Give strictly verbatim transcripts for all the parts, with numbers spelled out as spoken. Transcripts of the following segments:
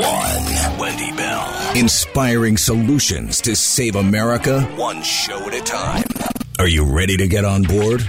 one. Wendy Bell. Inspiring solutions to save America, one show at a time. Are you ready to get on board?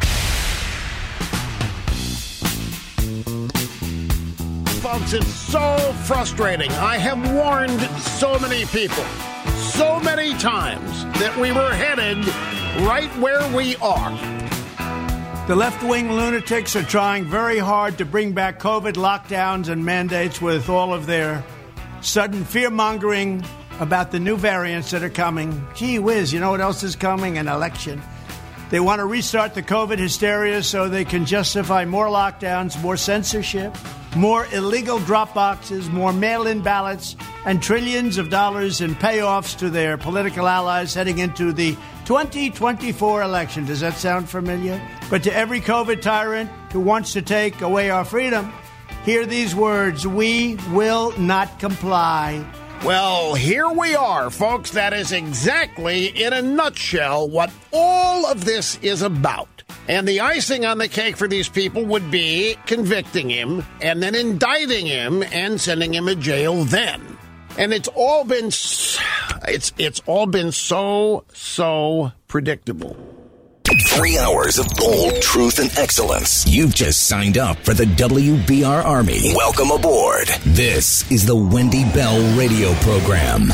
Folks, it's so frustrating. I have warned so many people, so many times, that we were headed right where we are. The left-wing lunatics are trying very hard to bring back COVID lockdowns and mandates with all of their sudden fear-mongering about the new variants that are coming. Gee whiz, you know what else is coming? An election. They want to restart the COVID hysteria so they can justify more lockdowns, more censorship, more illegal drop boxes, more mail-in ballots, and trillions of dollars in payoffs to their political allies heading into the twenty twenty-four election. Does that sound familiar? But to every COVID tyrant who wants to take away our freedom, hear these words: we will not comply. Well, here we are, folks. That is exactly, in a nutshell, what all of this is about. And the icing on the cake for these people would be convicting him and then indicting him and sending him to jail then. And it's all been it's it's all been so, so predictable. Three hours of bold truth and excellence. You've just signed up for the W B R Army. Welcome aboard. This is the Wendy Bell radio program.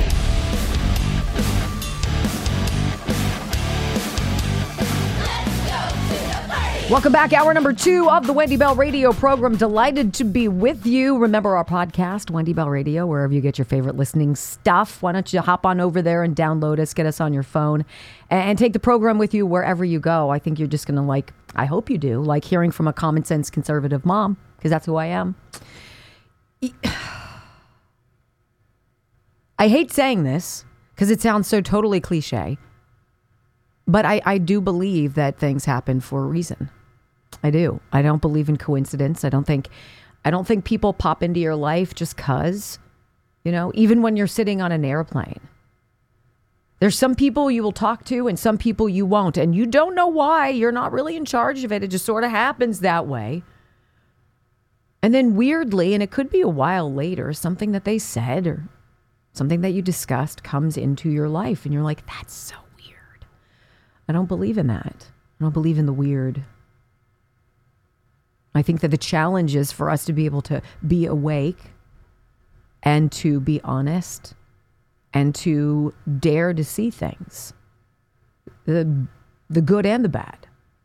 Welcome back. Hour number two of the Wendy Bell radio program. Delighted to be with you. Remember our podcast, Wendy Bell Radio, wherever you get your favorite listening stuff. Why don't you hop on over there and download us, get us on your phone, and take the program with you wherever you go. I think you're just going to like, I hope you do, like hearing from a common sense conservative mom, because that's who I am. I hate saying this because it sounds so totally cliche, but I, I do believe that things happen for a reason. I do. I don't believe in coincidence. I don't think, I don't think people pop into your life just cause, you know, even when you're sitting on an airplane. There's some people you will talk to and some people you won't. And you don't know why. You're not really in charge of it. It just sort of happens that way. And then weirdly, and it could be a while later, something that they said or something that you discussed comes into your life. And you're like, that's so weird. I don't believe in that. I don't believe in the weird. I think that the challenge is for us to be able to be awake and to be honest and to dare to see things, the, the good and the bad.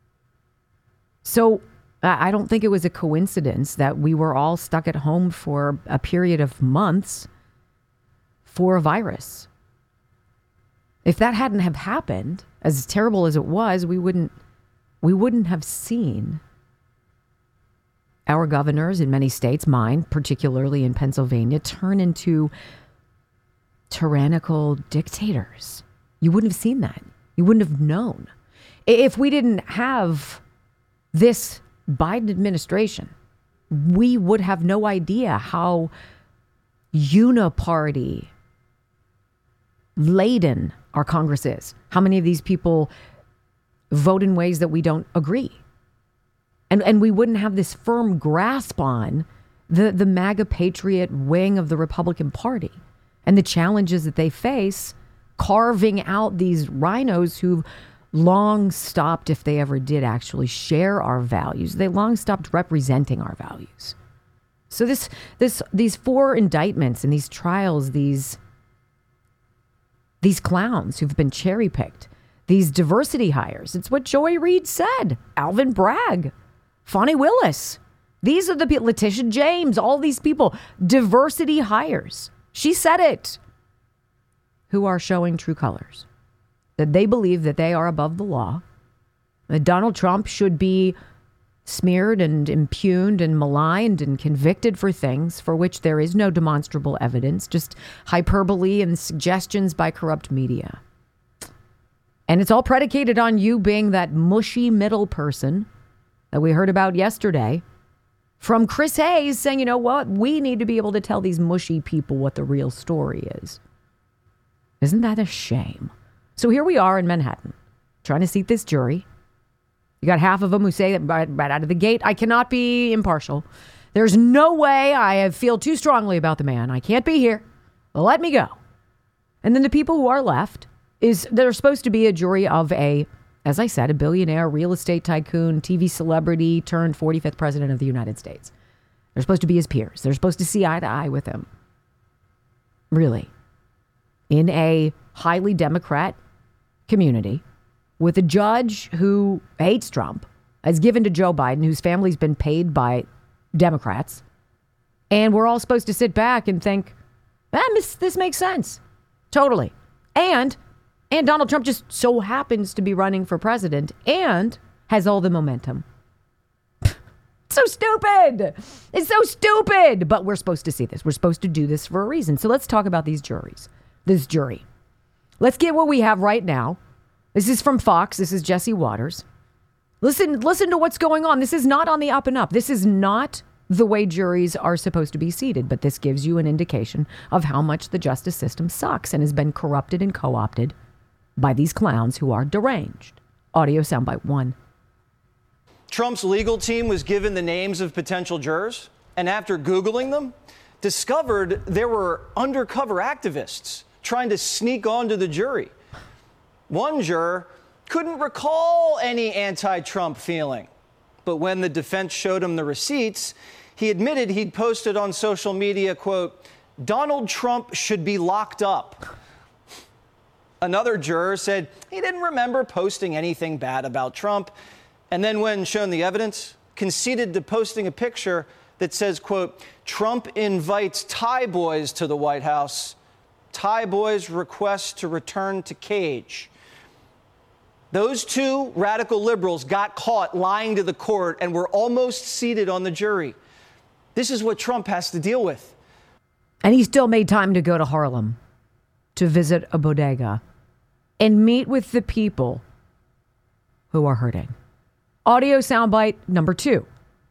So I don't think it was a coincidence that we were all stuck at home for a period of months for a virus. If that hadn't have happened, as terrible as it was, we wouldn't we wouldn't have seen our governors in many states, mine, particularly in Pennsylvania, turn into tyrannical dictators. You wouldn't have seen that. You wouldn't have known. If we didn't have this Biden administration, we would have no idea how uniparty laden our Congress is. How many of these people vote in ways that we don't agree? And and we wouldn't have this firm grasp on the, the MAGA patriot wing of the Republican Party and the challenges that they face carving out these rhinos who've long stopped, if they ever did actually share our values, they long stopped representing our values. So this this these four indictments and these trials, these these clowns who've been cherry-picked, these diversity hires, it's what Joy Reid said, Alvin Bragg, Fani Willis. These are the people, Letitia James, all these people, diversity hires. She said it, who are showing true colors, that they believe that they are above the law, that Donald Trump should be smeared and impugned and maligned and convicted for things for which there is no demonstrable evidence, just hyperbole and suggestions by corrupt media. And it's all predicated on you being that mushy middle person that we heard about yesterday from Chris Hayes saying, you know what, we need to be able to tell these mushy people what the real story is. Isn't that a shame? So here we are in Manhattan trying to seat this jury. You got half of them who say that right, right out of the gate, I cannot be impartial. There's no way. I feel too strongly about the man. I can't be here. Let me go. And then the people who are left is they're supposed to be a jury of a, as I said, a billionaire, real estate tycoon, T V celebrity turned forty-fifth president of the United States. They're supposed to be his peers. They're supposed to see eye to eye with him. Really. In a highly Democrat community with a judge who hates Trump, has given to Joe Biden, whose family's been paid by Democrats. And we're all supposed to sit back and think, ah, this, this makes sense. Totally. And, and Donald Trump just so happens to be running for president and has all the momentum. So stupid. It's so stupid. But we're supposed to see this. We're supposed to do this for a reason. So let's talk about these juries. This jury. Let's get what we have right now. This is from Fox. This is Jesse Waters. Listen, listen to what's going on. This is not on the up and up. This is not the way juries are supposed to be seated. But this gives you an indication of how much the justice system sucks and has been corrupted and co-opted by these clowns who are deranged. Audio soundbite one. Trump's legal team was given the names of potential jurors, and after Googling them, discovered there were undercover activists trying to sneak onto the jury. One juror couldn't recall any anti-Trump feeling, but when the defense showed him the receipts, he admitted he'd posted on social media, quote, "Donald Trump should be locked up." Another juror said he didn't remember posting anything bad about Trump, and then when shown the evidence, conceded to posting a picture that says, quote, "Trump invites Thai boys to the White House. Thai boys request to return to cage." Those two radical liberals got caught lying to the court and were almost seated on the jury. This is what Trump has to deal with. And he still made time to go to Harlem to visit a bodega and meet with the people who are hurting. Audio soundbite number two.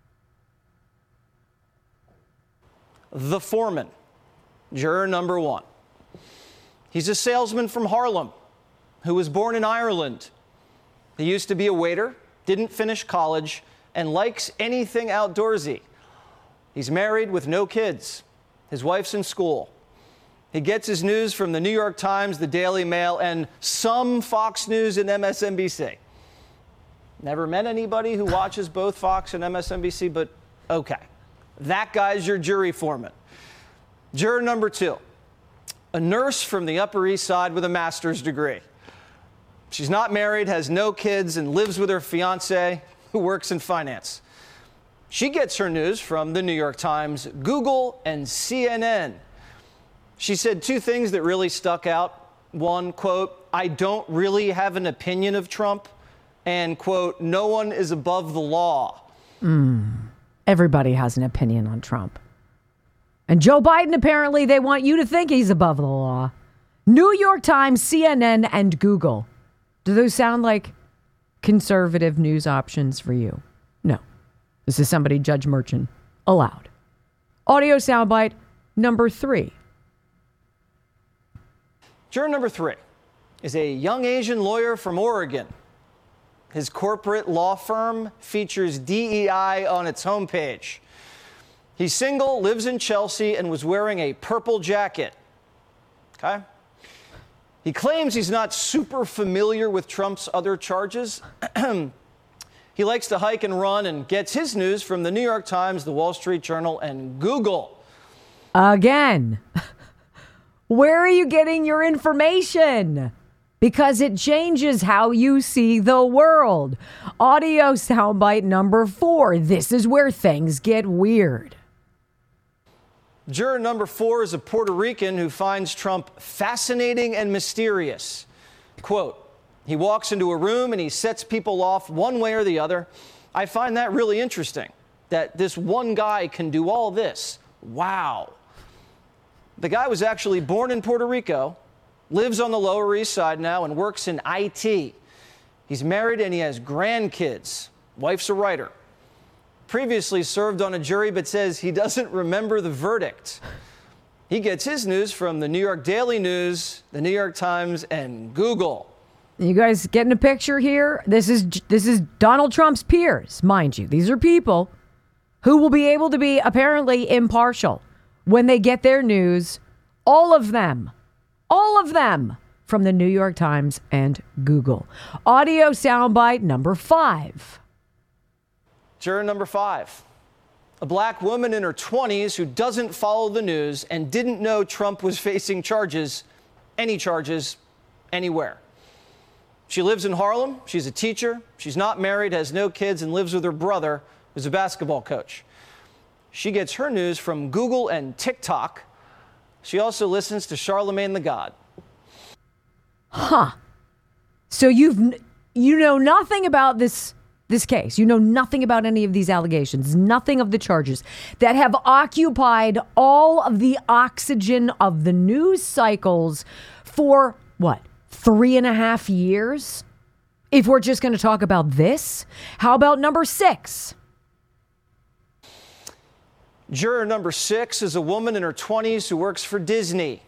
The foreman, juror number one. He's a salesman from Harlem who was born in Ireland. He used to be a waiter, didn't finish college, and likes anything outdoorsy. He's married with no kids. His wife's in school. He gets his news from the New York Times, the Daily Mail, and some Fox News and M S N B C. Never met anybody who watches both Fox and M S N B C, but okay. That guy's your jury foreman. Juror number two, a nurse from the Upper East Side with a master's degree. She's not married, has no kids, and lives with her fiance, who works in finance. She gets her news from the New York Times, Google, and C N N. She said two things that really stuck out. One, quote, "I don't really have an opinion of Trump," and, quote, "No one is above the law." Mm. Everybody has an opinion on Trump. And Joe Biden, apparently, they want you to think he's above the law. New York Times, C N N, and Google. Do those sound like conservative news options for you? No. This is somebody Judge Merchan allowed. Audio soundbite number three. Juror number three is a young Asian lawyer from Oregon. His corporate law firm features D E I on its homepage. He's single, lives in Chelsea, and was wearing a purple jacket. Okay? He claims he's not super familiar with Trump's other charges. He likes to hike and run and gets his news from the New York Times, the Wall Street Journal, and Google. Again. Where are you getting your information? Because it changes how you see the world. Audio soundbite number four. This is where things get weird. Juror number four is a Puerto Rican who finds Trump fascinating and mysterious. Quote, "He walks into a room and he sets people off one way or the other. I find that really interesting, that this one guy can do all this. Wow." The guy was actually born in Puerto Rico, lives on the Lower East Side now, and works in I T. He's married and he has grandkids. Wife's a writer. Previously served on a jury, but says he doesn't remember the verdict. He gets his news from the New York Daily News, the New York Times, and Google. You guys getting a picture here? This is this is Donald Trump's peers, mind you. These are people who will be able to be apparently impartial when they get their news. All of them, all of them from the New York Times and Google. Audio soundbite number five. Juror number five. A black woman in her twenties who doesn't follow the news and didn't know Trump was facing charges, any charges, anywhere. She lives in Harlem. She's a teacher. She's not married, has no kids, and lives with her brother, who's a basketball coach. She gets her news from Google and TikTok. She also listens to Charlemagne the God. Huh. So you've you know nothing about this this case. You know nothing about any of these allegations, nothing of the charges that have occupied all of the oxygen of the news cycles for what, three and a half years? If we're just going to talk about this, how about number six? Juror number six is a woman in her twenties who works for Disney.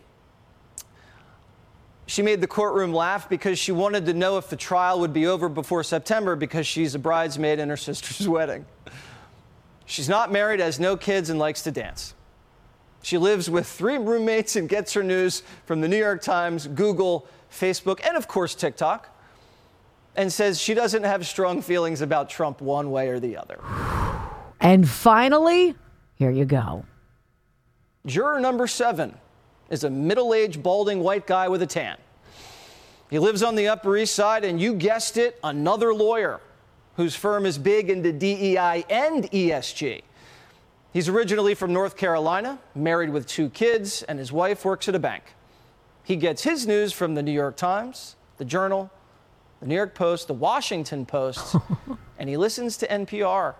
She made the courtroom laugh because she wanted to know if the trial would be over before September because she's a bridesmaid in her sister's wedding. She's not married, has no kids, and likes to dance. She lives with three roommates and gets her news from the New York Times, Google, Facebook, and of course TikTok, and says she doesn't have strong feelings about Trump one way or the other. And finally, here you go. Juror number seven is a middle-aged, balding white guy with a tan. He lives on the Upper East Side, and you guessed it, another lawyer whose firm is big into D E I and E S G. He's originally from North Carolina, married with two kids, and his wife works at a bank. He gets his news from the New York Times, the Journal, the New York Post, the Washington Post, and he listens to N P R.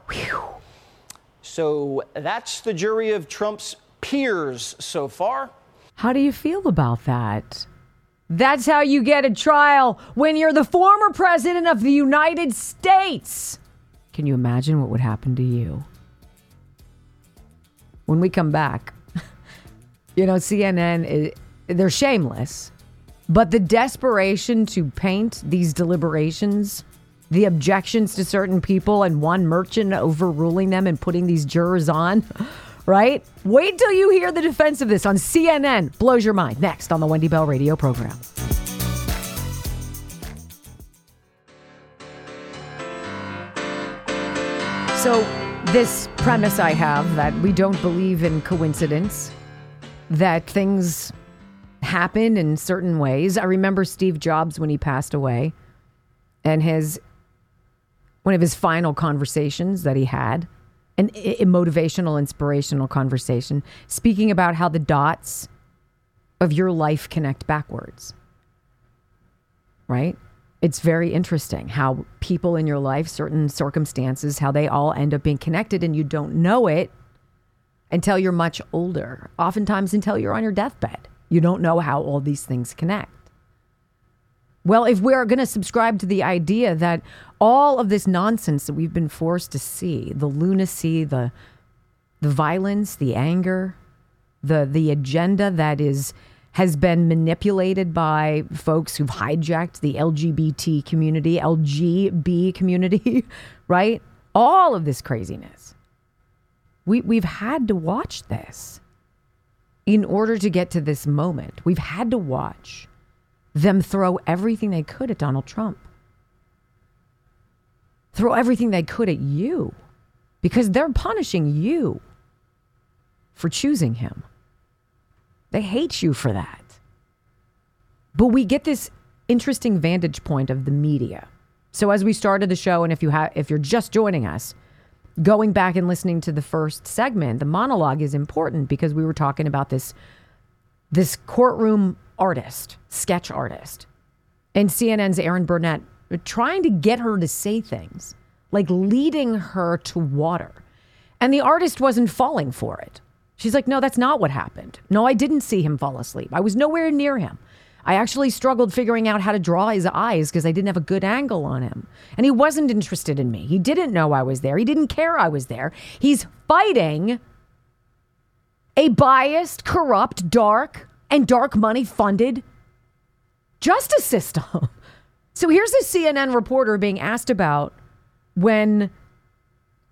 So that's the jury of Trump's peers so far. How do you feel about that? That's how you get a trial when you're the former president of the United States. Can you imagine what would happen to you? When we come back, you know, C N N, they're shameless, but the desperation to paint these deliberations, the objections to certain people and one merchant overruling them and putting these jurors on, right? Wait till you hear the defense of this on C N N. Blows your mind. Next on the Wendy Bell Radio program. So this premise I have that we don't believe in coincidence, that things happen in certain ways. I remember Steve Jobs when he passed away and his one of his final conversations that he had, an I- motivational, inspirational conversation, speaking about how the dots of your life connect backwards, right? It's very interesting how people in your life, certain circumstances, how they all end up being connected and you don't know it until you're much older, oftentimes until you're on your deathbed. You don't know how all these things connect. Well, if we're going to subscribe to the idea that all of this nonsense that we've been forced to see, the lunacy, the the violence, the anger, the the agenda that is has been manipulated by folks who've hijacked the L G B T community, L G B community, right? All of this craziness. We we've had to watch this in order to get to this moment. We've had to watch them throw everything they could at Donald Trump. Throw everything they could at you because they're punishing you for choosing him. They hate you for that. But we get this interesting vantage point of the media. So as we started the show, and if you have, if you're just joining us, going back and listening to the first segment, the monologue is important because we were talking about this, this courtroom artist, sketch artist, and C N N's Erin Burnett trying to get her to say things, like leading her to water. And the artist wasn't falling for it. She's like, no, that's not what happened. No, I didn't see him fall asleep. I was nowhere near him. I actually struggled figuring out how to draw his eyes because I didn't have a good angle on him. And he wasn't interested in me. He didn't know I was there. He didn't care I was there. He's fighting a biased, corrupt, dark, and dark money funded justice system. So here's a C N N reporter being asked about when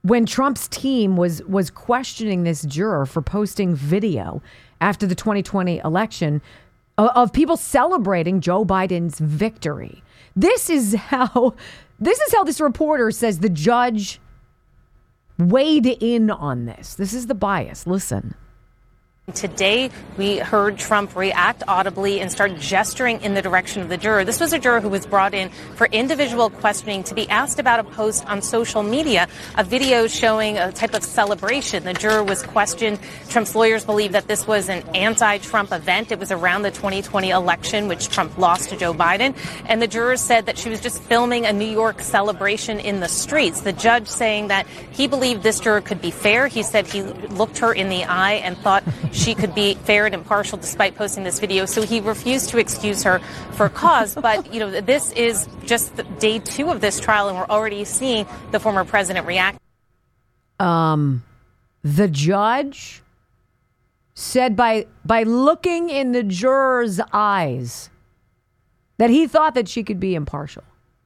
when Trump's team was was questioning this juror for posting video after the twenty twenty election of, of people celebrating Joe Biden's victory. This is how this is how this reporter says the judge weighed in on this. This is the bias. Listen. Today, we heard Trump react audibly and start gesturing in the direction of the juror. This was a juror who was brought in for individual questioning to be asked about a post on social media, a video showing a type of celebration. The juror was questioned. Trump's lawyers believe that this was an anti-Trump event. It was around the twenty twenty election, which Trump lost to Joe Biden. And the juror said that she was just filming a New York celebration in the streets. The judge saying that he believed this juror could be fair. He said he looked her in the eye and thought she could be fair and impartial despite posting this video. So he refused to excuse her for cause. But, you know, this is just day two of this trial, and we're already seeing the former president react. Um, the judge said by by looking in the juror's eyes that he thought that she could be impartial.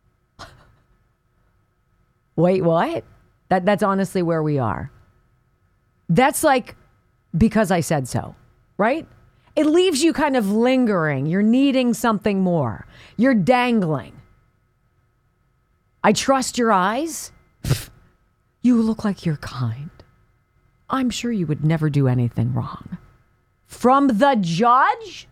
Wait, what? That that's honestly where we are. That's like, because I said so, right? It leaves you kind of lingering. You're needing something more. You're dangling. I trust your eyes. You look like you're kind. I'm sure you would never do anything wrong. From the judge?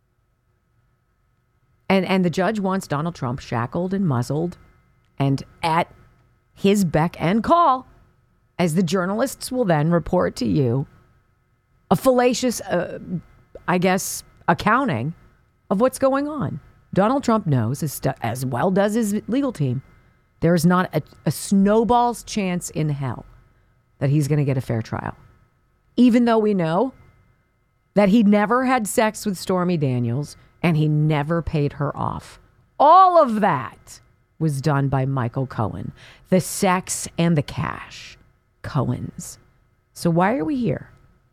And and the judge wants Donald Trump shackled and muzzled and at his beck and call, as the journalists will then report to you a fallacious, uh, I guess, accounting of what's going on. Donald Trump knows, as, as well does his legal team, there is not a, a snowball's chance in hell that he's going to get a fair trial. Even though we know that he never had sex with Stormy Daniels and he never paid her off. All of that was done by Michael Cohen. The sex and the cash. Cohens. So why are we here?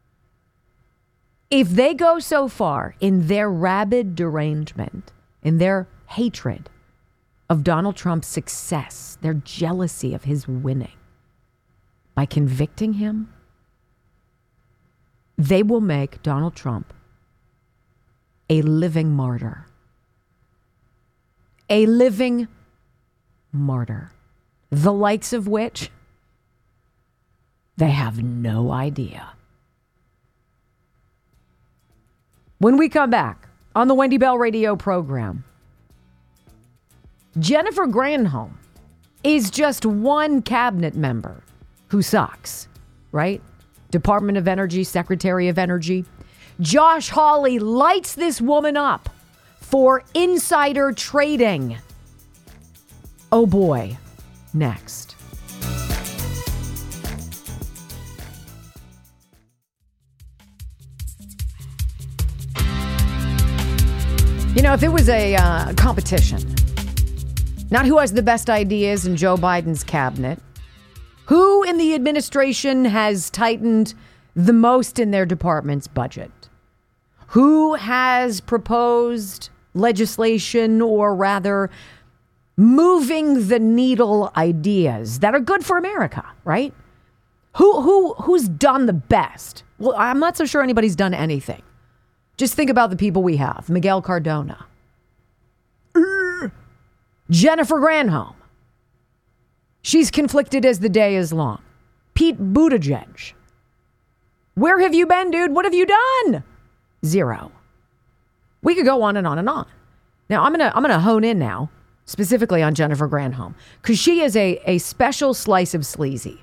If they go so far in their rabid derangement, in their hatred of Donald Trump's success, their jealousy of his winning, by convicting him, they will make Donald Trump a living martyr. A living martyr. The likes of which they have no idea. When we come back on the Wendy Bell radio program, Jennifer Granholm is just one cabinet member who sucks, right? Department of Energy, Secretary of Energy. Josh Hawley lights this woman up for insider trading. Oh boy, next. You know, if it was a uh, competition, not who has the best ideas in Joe Biden's cabinet, who in the administration has tightened the most in their department's budget, who has proposed legislation or rather moving the needle ideas that are good for America, right? Who who who's done the best? Well, I'm not so sure anybody's done anything. Just think about the people we have. Miguel Cardona. Uh, Jennifer Granholm. She's conflicted as the day is long. Pete Buttigieg. Where have you been, dude? What have you done? Zero. We could go on and on and on. Now, I'm going to I'm gonna hone in now, specifically on Jennifer Granholm, because she is a, a special slice of sleazy.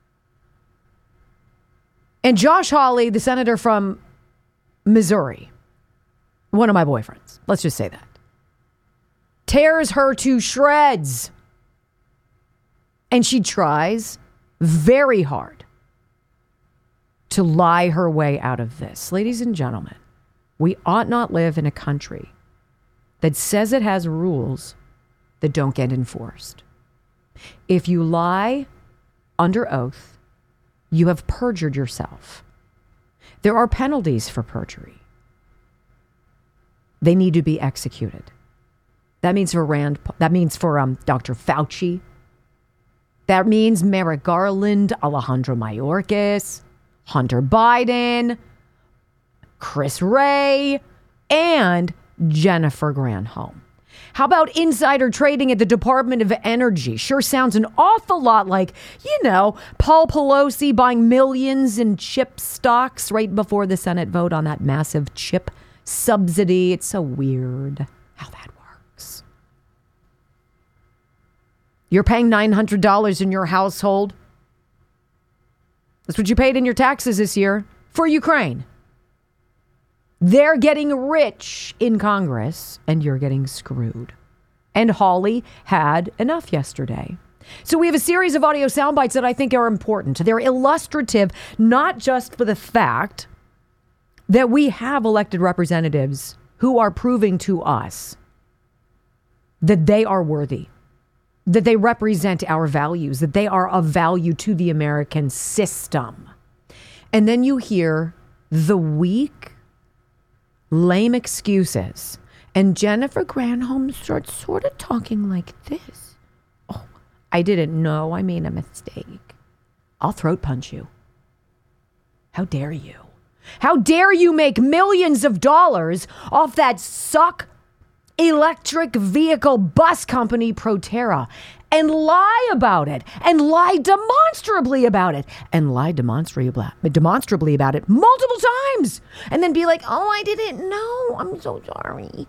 And Josh Hawley, the senator from Missouri, one of my boyfriends, let's just say that, tears her to shreds. And she tries very hard to lie her way out of this. Ladies and gentlemen, we ought not live in a country that says it has rules that don't get enforced. If you lie under oath, you have perjured yourself. There are penalties for perjury. They need to be executed. That means for Rand, that means for um, Doctor Fauci. That means Merrick Garland, Alejandro Mayorkas, Hunter Biden, Chris Wray, and Jennifer Granholm. How about insider trading at the Department of Energy? Sure sounds an awful lot like, you know, Paul Pelosi buying millions in chip stocks right before the Senate vote on that massive chip subsidy. It's so weird how that works. You're paying nine hundred dollars in your household. That's what you paid in your taxes this year for Ukraine. They're getting rich in Congress, and you're getting screwed. And Hawley had enough yesterday. So we have a series of audio sound bites that I think are important. They're illustrative, not just for the fact that we have elected representatives who are proving to us that they are worthy, that they represent our values, that they are of value to the American system. And then you hear the weak, lame excuses. And Jennifer Granholm starts sort of talking like this. Oh, I didn't know. I made a mistake. I'll throat punch you. How dare you? How dare you make millions of dollars off that suck electric vehicle bus company Proterra and lie about it and lie demonstrably about it and lie demonstrably, demonstrably about it multiple times and then be like, oh, I didn't know. I'm so sorry.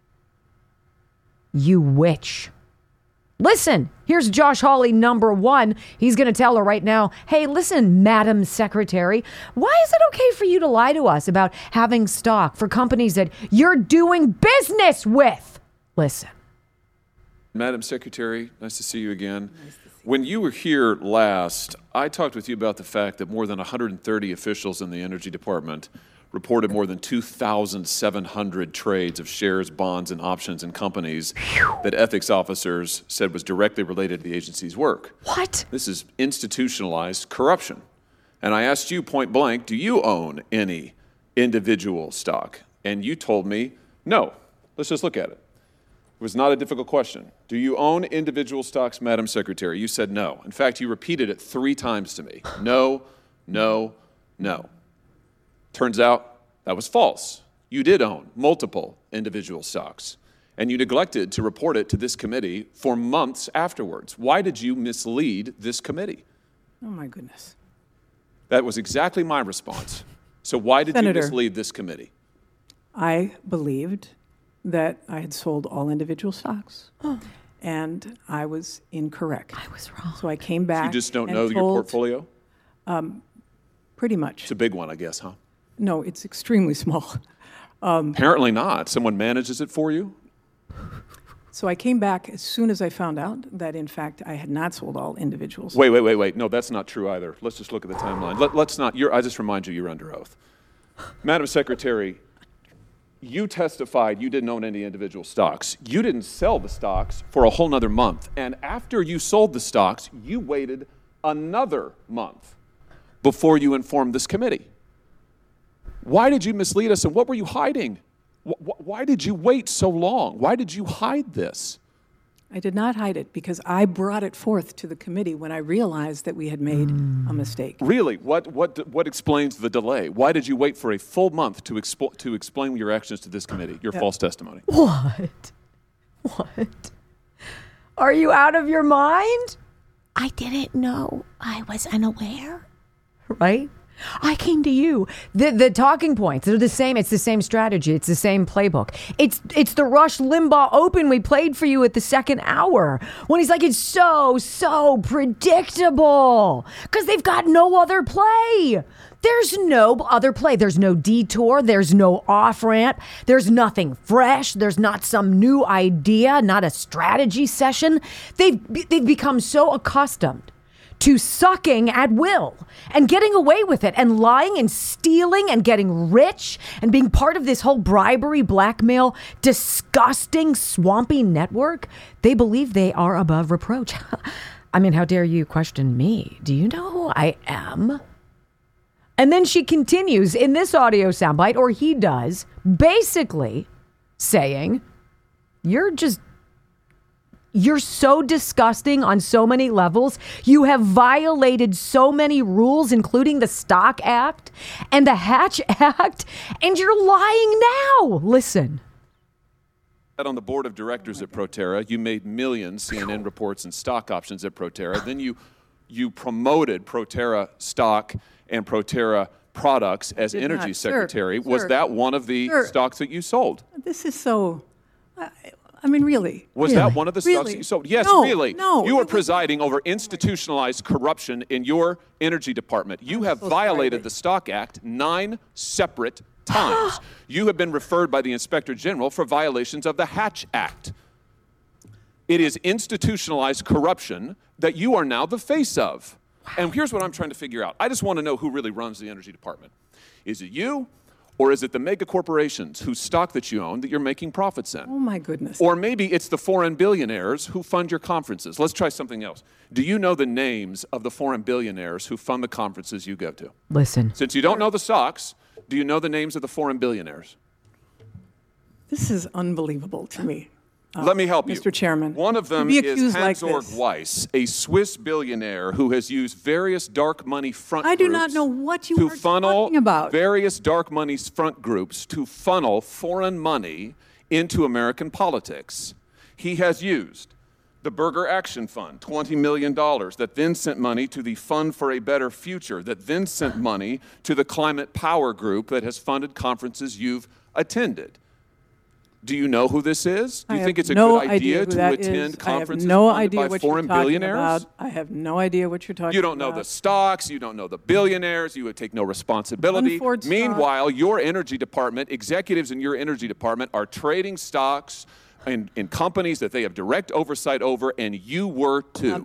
You witch. Listen, here's Josh Hawley, number one. He's going to tell her right now, hey, listen, Madam Secretary, why is it okay for you to lie to us about having stock for companies that you're doing business with? Listen. Madam Secretary, nice to see you again. Nice to see you. When you were here last, I talked with you about the fact that more than one hundred thirty officials in the Energy Department reported more than two thousand seven hundred trades of shares, bonds, and options in companies that ethics officers said was directly related to the agency's work. What? This is institutionalized corruption. And I asked you point blank, do you own any individual stock? And you told me, no. Let's just look at it. It was not a difficult question. Do you own individual stocks, Madam Secretary? You said no. In fact, you repeated it three times to me. No, no, no. Turns out that was false. You did own multiple individual stocks, and you neglected to report it to this committee for months afterwards. Why did you mislead this committee? Oh, my goodness. That was exactly my response. So why did Senator, you mislead this committee? I believed that I had sold all individual stocks, oh. and I was incorrect. I was wrong. So I came back. So you just don't and know told, your portfolio? Um, pretty much. It's a big one, I guess, huh? No, it's extremely small. Um, Apparently not. Someone manages it for you? So I came back as soon as I found out that, in fact, I had not sold all individuals. Wait, wait, wait, wait. No, that's not true either. Let's just look at the timeline. Let, let's not. You're, I just remind you, you're under oath. Madam Secretary, you testified you didn't own any individual stocks. You didn't sell the stocks for a whole nother month. And after you sold the stocks, you waited another month before you informed this committee. Why did you mislead us, and what were you hiding? Why did you wait so long? Why did you hide this? I did not hide it because I brought it forth to the committee when I realized that we had made mm. a mistake. Really? What, what, what explains the delay? Why did you wait for a full month to, expo- to explain your actions to this committee, your yeah. false testimony? What? What? Are you out of your mind? I didn't know. I was unaware. Right? I came to you. The the talking points, they're the same. It's the same strategy. It's the same playbook. It's it's the Rush Limbaugh Open we played for you at the second hour when he's like, it's so, so predictable because they've got no other play. There's no other play. There's no detour. There's no off-ramp. There's nothing fresh. There's not some new idea, not a strategy session. They've they've become so accustomed to sucking at will and getting away with it and lying and stealing and getting rich and being part of this whole bribery, blackmail, disgusting, swampy network. They believe they are above reproach. I mean, how dare you question me? Do you know who I am? And then she continues in this audio soundbite, or he does, basically saying, you're just You're so disgusting on so many levels. You have violated so many rules, including the Stock Act and the Hatch Act, and you're lying now. Listen. On the board of directors at Proterra, you made millions, C N N reports, and stock options at Proterra. Then you you promoted Proterra stock and Proterra products as Did energy not. secretary. Sir, Was sir, that one of the sir. stocks that you sold? This is so, I, I mean, really. Was Really? that one of the stocks Really? that you sold? Yes, No, really. no, You are it was- presiding over institutionalized corruption in your energy department. You have so sorry, violated but- the Stock Act nine separate times. You have been referred by the Inspector General for violations of the Hatch Act. It is institutionalized corruption that you are now the face of. And here's what I'm trying to figure out. I just want to know who really runs the energy department. Is it you, or is it the mega corporations whose stock that you own that you're making profits in? Oh, my goodness. Or maybe it's the foreign billionaires who fund your conferences. Let's try something else. Do you know the names of the foreign billionaires who fund the conferences you go to? Listen. Since you don't know the stocks, do you know the names of the foreign billionaires? This is unbelievable to me. Uh, Let me help you. Mister Chairman. One of To them be is accused like Hans-Org this. Weiss, a Swiss billionaire who has used various dark money front I do groups not know what you to are funnel talking about. various dark money front groups to funnel foreign money into American politics. He has used the Burger Action Fund, twenty million dollars, that then sent money to the Fund for a Better Future, that then sent money to the Climate Power Group that has funded conferences you've attended. Do you know who this is? Do you I think have it's a no good idea idea who to that attend is. conferences I have no funded idea by what foreign you're talking billionaires? about. I have no idea what you're talking about. You don't know the stocks, you don't know the billionaires, you would take no responsibility. Unforged stock. Meanwhile, your energy department, executives in your energy department are trading stocks in, in companies that they have direct oversight over, and you were too.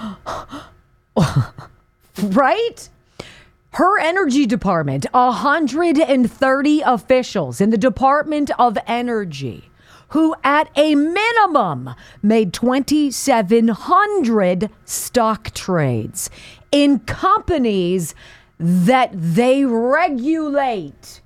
Right? Her energy department, one hundred thirty officials in the Department of Energy who at a minimum made twenty-seven hundred stock trades in companies that they regulate.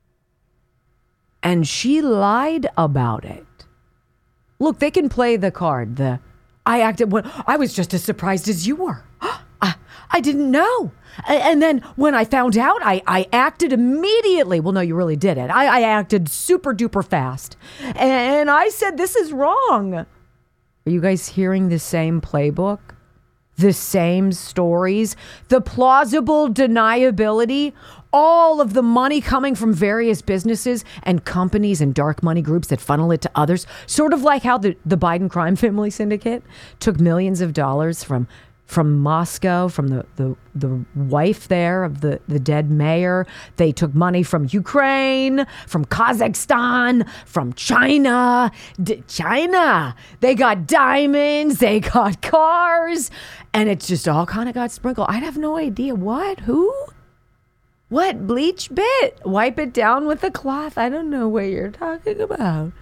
And she lied about it. Look, they can play the card. The I acted when I was just as surprised as you were. I, I didn't know. And then when I found out, I, I acted immediately. Well, no, you really didn't. I, I acted super duper fast. And I said, this is wrong. Are you guys hearing the same playbook? The same stories? The plausible deniability? All of the money coming from various businesses and companies and dark money groups that funnel it to others. Sort of like how the, the Biden crime family syndicate took millions of dollars from from Moscow, from the, the, the wife there of the, the dead mayor. They took money from Ukraine, from Kazakhstan, from China. D- China. They got diamonds, they got cars, and it's just all kind of got sprinkled. I'd have no idea. What? Who? What? Bleach bit? Wipe it down with a cloth? I don't know what you're talking about.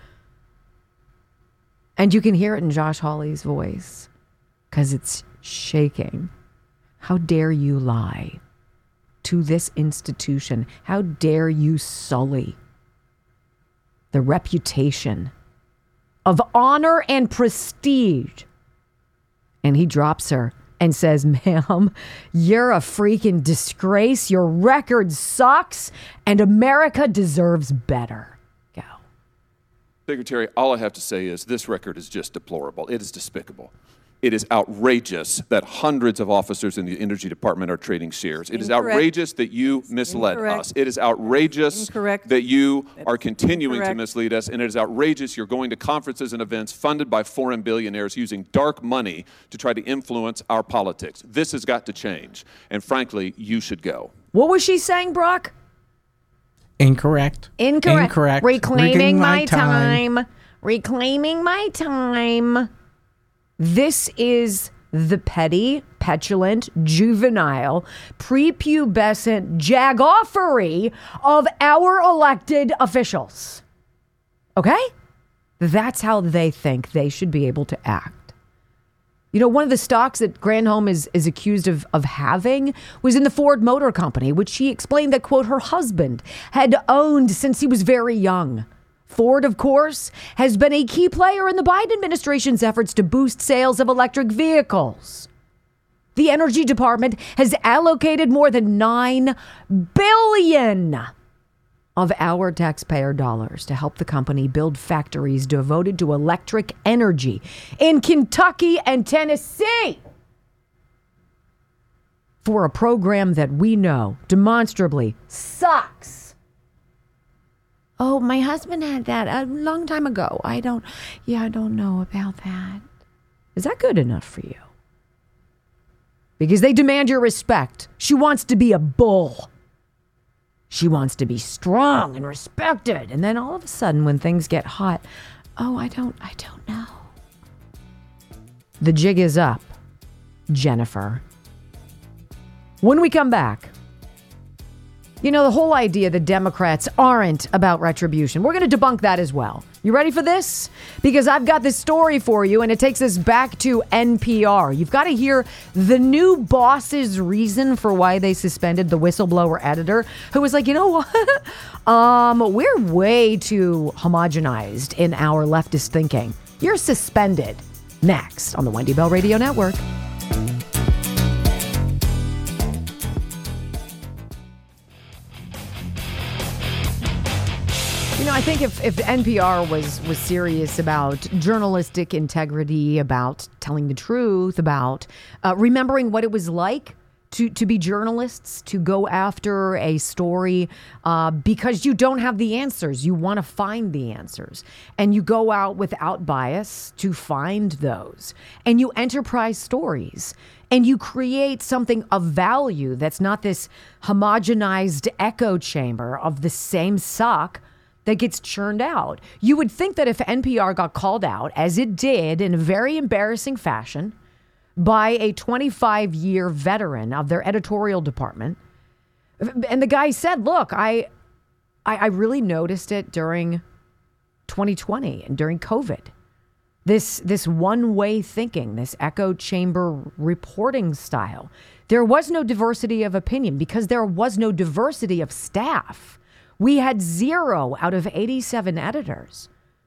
And you can hear it in Josh Hawley's voice because it's shaking. How dare you lie to this institution? How dare you sully the reputation of honor and prestige? And he drops her and says, ma'am, you're a freaking disgrace. Your record sucks and America deserves better. Go. Secretary, all I have to say is this record is just deplorable. It is despicable. It is outrageous that hundreds of officers in the Energy Department are trading shares. It is Incorrect. outrageous that you misled Incorrect. us. It is outrageous Incorrect. that you That's are continuing incorrect. to mislead us. And it is outrageous you're going to conferences and events funded by foreign billionaires using dark money to try to influence our politics. This has got to change. And frankly, you should go. What was she saying, Brock? Incorrect. Incorrect. Incorrect. Reclaiming Reclaiming my my time. time. Reclaiming my time. This is the petty, petulant, juvenile, prepubescent jagoffery of our elected officials. Okay? That's how they think they should be able to act. You know, one of the stocks that Granholm is, is accused of, of having was in the Ford Motor Company, which she explained that, quote, her husband had owned since he was very young. Ford, of course, has been a key player in the Biden administration's efforts to boost sales of electric vehicles. The Energy Department has allocated more than nine billion dollars of our taxpayer dollars to help the company build factories devoted to electric energy in Kentucky and Tennessee for a program that we know demonstrably sucks. Oh, my husband had that a long time ago. I don't, yeah, I don't know about that. Is that good enough for you? Because they demand your respect. She wants to be a bull. She wants to be strong and respected. And then all of a sudden, when things get hot, oh, I don't, I don't know. The jig is up, Jennifer. When we come back, you know, the whole idea that Democrats aren't about retribution, we're going to debunk that as well. You ready for this? Because I've got this story for you, and it takes us back to N P R. You've got to hear the new boss's reason for why they suspended the whistleblower editor, who was like, you know what? um, we're way too homogenized in our leftist thinking. You're suspended. Next on the Wendy Bell Radio Network. You know, I think if, if N P R was, was serious about journalistic integrity, about telling the truth, about uh, remembering what it was like to, to be journalists, to go after a story uh, because you don't have the answers. You want to find the answers. And you go out without bias to find those. And you enterprise stories. And you create something of value that's not this homogenized echo chamber of the same suck that gets churned out. You would think that if N P R got called out, as it did in a very embarrassing fashion, by a twenty-five year veteran of their editorial department, and the guy said, look, I, I, I really noticed it during twenty twenty and during COVID. This, this one-way thinking, this echo chamber reporting style. There was no diversity of opinion because there was no diversity of staff. We had zero out of eighty-seven editors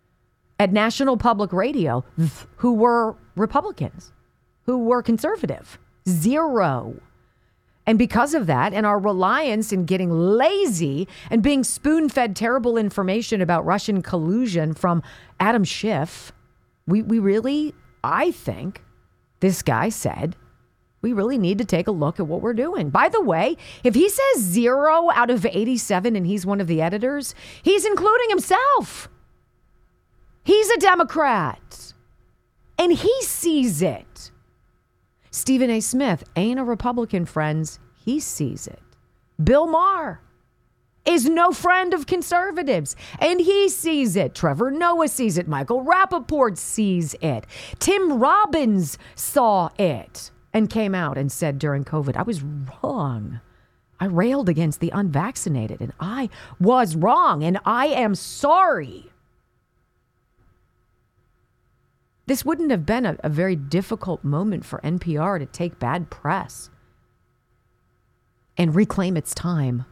at National Public Radio who were Republicans, who were conservative. Zero. And because of that, and our reliance in getting lazy and being spoon-fed terrible information about Russian collusion from Adam Schiff, we, we really, I think, this guy said, we really need to take a look at what we're doing. By the way, if he says zero out of eighty-seven and he's one of the editors, he's including himself. He's a Democrat. And he sees it. Stephen A. Smith ain't a Republican, friends. He sees it. Bill Maher is no friend of conservatives, and he sees it. Trevor Noah sees it. Michael Rappaport sees it. Tim Robbins saw it. And came out and said during COVID, I was wrong. I railed against the unvaccinated, and I was wrong, and I am sorry. This wouldn't have been a, a very difficult moment for N P R to take bad press and reclaim its time.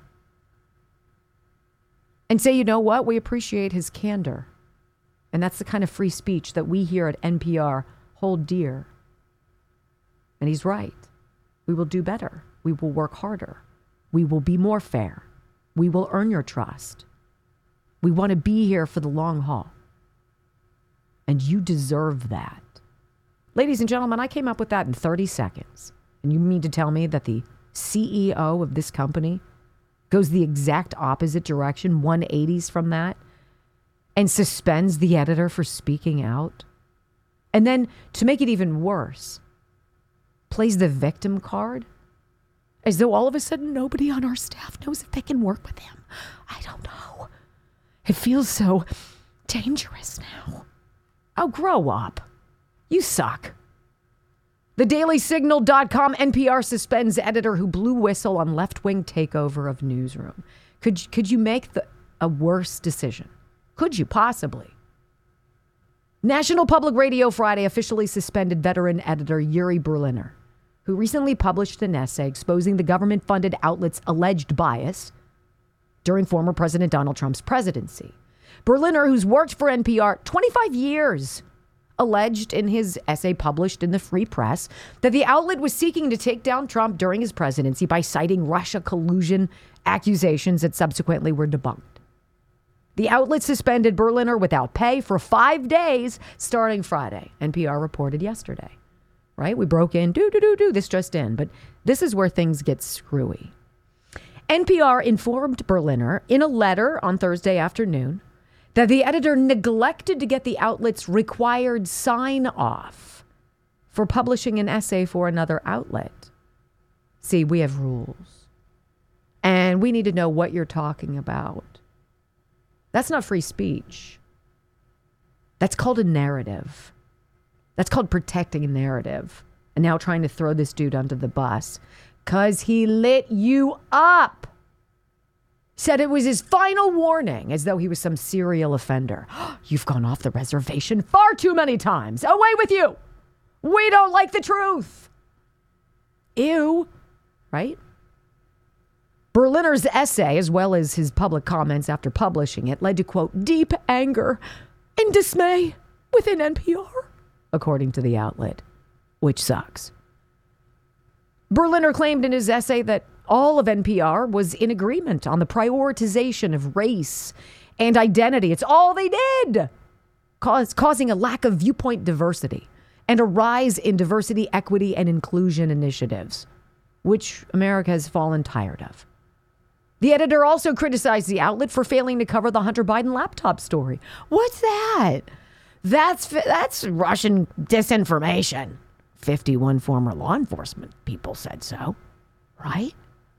And say, you know what? We appreciate his candor. And that's the kind of free speech that we here at N P R hold dear. And he's right. We will do better. We will work harder. We will be more fair. We will earn your trust. We want to be here for the long haul. And you deserve that. Ladies and gentlemen, I came up with that in thirty seconds. And you mean to tell me that the C E O of this company goes the exact opposite direction, one eighties from that, and suspends the editor for speaking out? And then, to make it even worse, plays the victim card as though all of a sudden nobody on our staff knows if they can work with him. I don't know. It feels so dangerous now. Oh, grow up. You suck. The daily signal dot com, N P R suspends editor who blew whistle on left-wing takeover of newsroom. Could, could you make the, a worse decision? Could you possibly? National Public Radio Friday officially suspended veteran editor Yuri Berliner, who recently published an essay exposing the government-funded outlet's alleged bias during former President Donald Trump's presidency. Berliner, who's worked for N P R twenty-five years, alleged in his essay published in the Free Press that the outlet was seeking to take down Trump during his presidency by citing Russia collusion accusations that subsequently were debunked. The outlet suspended Berliner without pay for five days starting Friday, N P R reported yesterday. Right? We broke in, do, do, do, do, this just in. But this is where things get screwy. N P R informed Berliner in a letter on Thursday afternoon that the editor neglected to get the outlet's required sign-off for publishing an essay for another outlet. See, we have rules. And we need to know what you're talking about. That's not free speech. That's called a narrative. That's called protecting a narrative. And now trying to throw this dude under the bus because he lit you up. Said it was his final warning, as though he was some serial offender. You've gone off the reservation far too many times. Away with you. We don't like the truth. Ew. Right? Berliner's essay, as well as his public comments after publishing it, led to, quote, deep anger and dismay within N P R, according to the outlet, which sucks. Berliner claimed in his essay that all of N P R was in agreement on the prioritization of race and identity. It's all they did, cause, causing a lack of viewpoint diversity and a rise in diversity, equity, and inclusion initiatives, which America has fallen tired of. The editor also criticized the outlet for failing to cover the Hunter Biden laptop story. What's that? That's that's Russian disinformation. fifty-one former law enforcement people said so, right?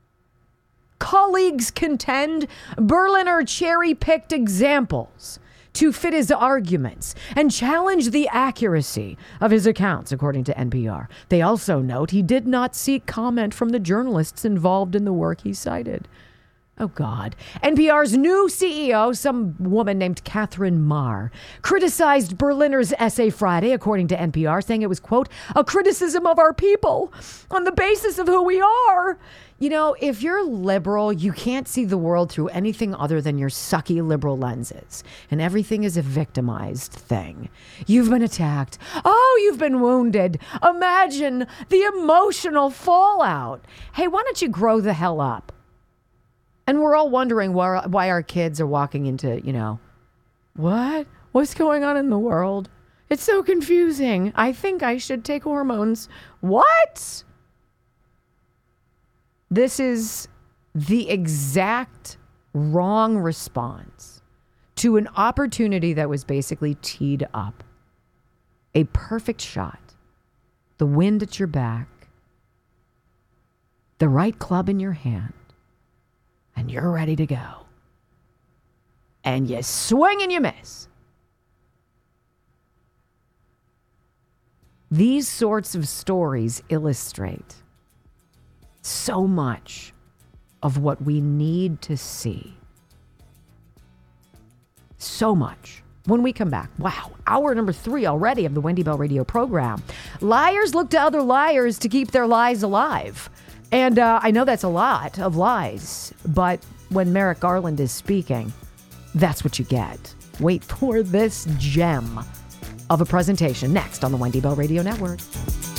Colleagues contend Berliner cherry-picked examples to fit his arguments and challenge the accuracy of his accounts, according to N P R. They also note he did not seek comment from the journalists involved in the work he cited. Oh, God. N P R's new C E O, some woman named Catherine Marr, criticized Berliner's essay Friday, according to N P R, saying it was, quote, a criticism of our people on the basis of who we are. You know, if you're liberal, you can't see the world through anything other than your sucky liberal lenses. And everything is a victimized thing. You've been attacked. Oh, you've been wounded. Imagine the emotional fallout. Hey, why don't you grow the hell up? And we're all wondering why, why our kids are walking into, you know, what? What's going on in the world? It's so confusing. I think I should take hormones. What? This is the exact wrong response to an opportunity that was basically teed up. A perfect shot. The wind at your back. The right club in your hand. And you're ready to go. And you swing and you miss. These sorts of stories illustrate so much of what we need to see. So much. When we come back, wow, hour number three already of the Wendy Bell Radio program. Liars look to other liars to keep their lies alive. And uh, I know that's a lot of lies, but when Merrick Garland is speaking, that's what you get. Wait for this gem of a presentation next on the Wendy Bell Radio Network.